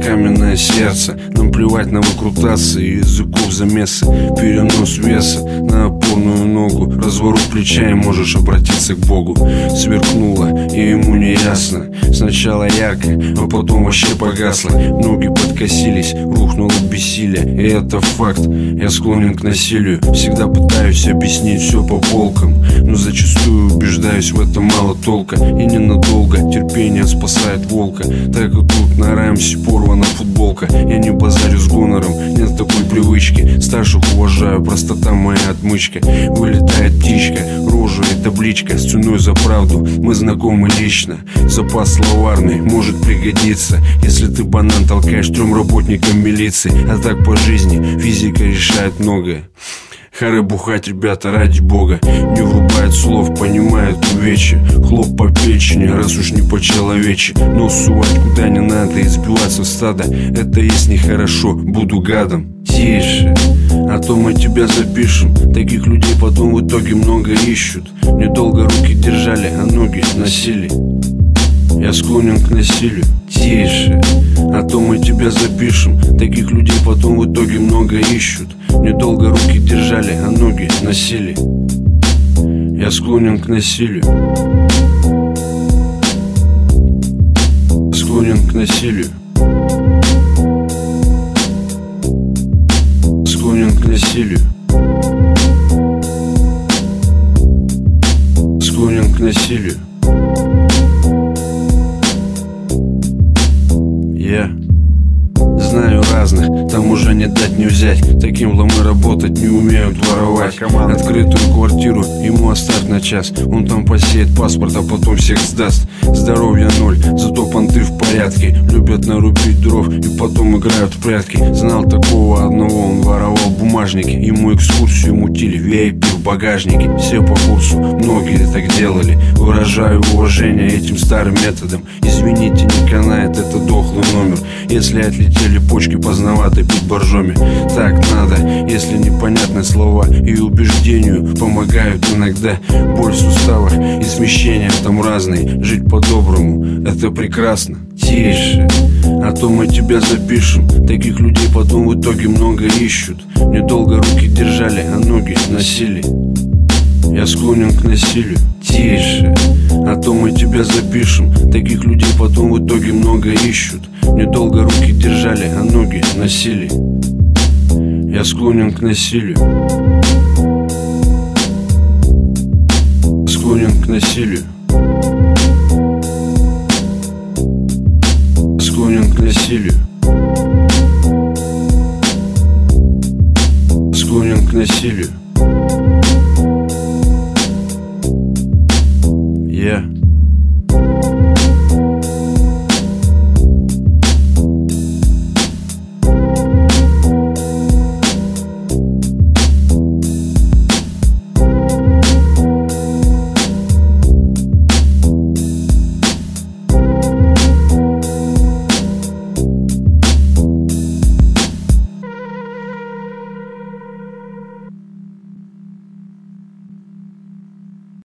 каменное сердце. Нам плевать на выкрутасы и языков замесы. Перенос веса на опорную ногу, разворот плеча, и можешь обратиться к Богу. Сверкнуло, и ему не ясно. Сначала ярко, а потом вообще погасло. Ноги подкосились, рухнуло бессилие. И это факт, я склонен к насилию. Всегда пытаюсь объяснить все по полкам, но зачастую убеждаюсь, в этом мало толка. И ненадолго терпение спасает волка. Так и тут на рамсе порвана футболка. Я не базарю с гонором, нет такой привычки. Старших уважаю, простота моя отмычка. Вылетает птичка, рожа и табличка с ценой за правду. Мы знакомы лично. Запас словарный может пригодиться, если ты банан толкаешь 3 работникам милиции. А так по жизни физика решает многое. Харе бухать, ребята, ради бога. Не врубает слов, понимает увечья. Хлоп по печени, раз уж не по-человечи. Нос сувать куда не надо и сбиваться в стадо. Это есть нехорошо, буду гадом. Тише, а то мы тебя запишем. Таких людей потом в итоге много ищут. Недолго руки держали, а ноги носили. Я склонен к насилию. Тише, а то мы тебя запишем. Таких людей потом в итоге много ищут. Недолго руки держали, а ноги носили. Я склонен к насилию. Склонен к насилию. Склонен к насилию. Склонен к насилию. Я знаю разных, там уже не дать не взять. Таким ломы работать не умеют воровать. Открытую квартиру ему оставь на час. Он там посеет паспорт, а потом всех сдаст. Здоровья 0, зато понты в порядке. Любят нарубить дров и потом играют в прятки. Знал такого одного, он воровал бумажники. Ему экскурсию мутили, VIP в багажнике. Все по курсу, многие так делали. Выражаю уважение этим старым методам. Извините, не канает, это дохлый номер. Если отлетели почки, поздновато пить боржоми. Так надо, если непонятны слова. И убеждению помогают иногда. Боль в суставах и смещения там разные. Жить по-доброму, это прекрасно. Тише, а то мы тебя запишем. Таких людей потом в итоге много ищут. Недолго руки держали, а ноги носили. Я склонен к насилию. Тише, а то мы тебя запишем. Таких людей потом в итоге много ищут. Недолго руки держали, а ноги носили. Я склонен к насилию. Склонен к насилию. Склонен к насилию. Склонен к насилию.